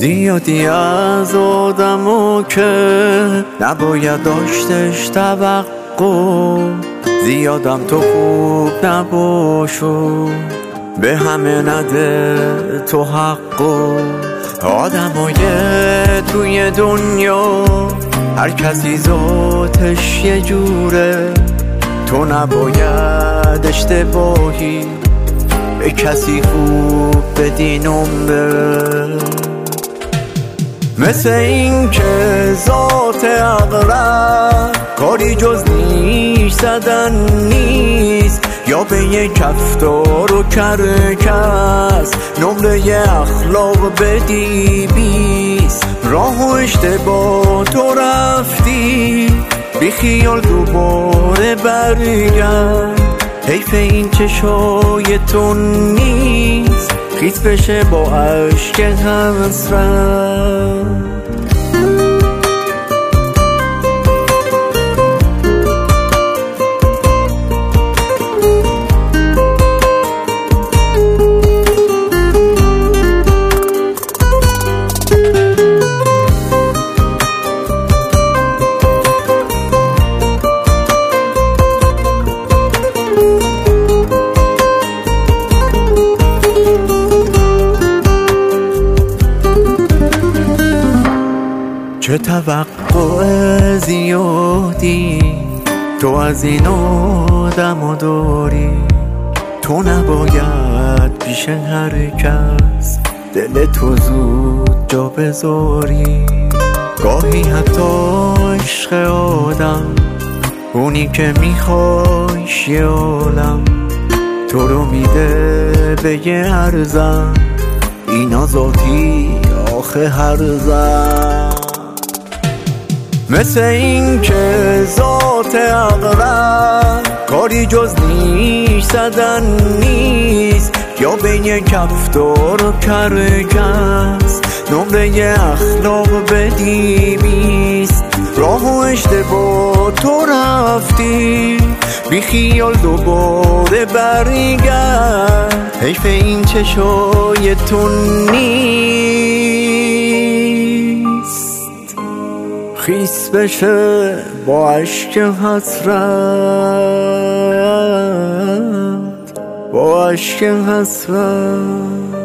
زیادی از آدمو که نباید داشتش توقع، زیادم تو خوب نباشو، به همه نده تو حقو. آدمای توی دنیا هر کسی ذاتش یه جوره، تو نباید اشتباهی به کسی خوب بدی نمره. مثل این که ذات اغرب کاری جز نیش زدن نیست، یا به یک کفتار و کرکس نمره اخلاق بدی 20. راه و اشتباه تو رفتی، بی خیال دوباره برگرد. حیف این چشای تو نیست خیس بشه با عشق حسرت. چه توقع زیادی تو از این آدمو داری، تو نباید پیش هر کس دل تو زود جا بذاری. گاهی حتی عشق آدم اونی که میخوایش یه عالم، تو رو میده به یه هرزن، اینا ذاتی آخه هر زن. مثل این که ذات اغرب کاری جز نیش زدن نیست، یا بین کفتار و کرکس نمره اخلاق بدی 20. راه و اشتباه تو رفتی، بی خیال دوباره برگرد. حیف این چشای تو نیست خیس بشه با عشق حسرت، با عشق حسرت.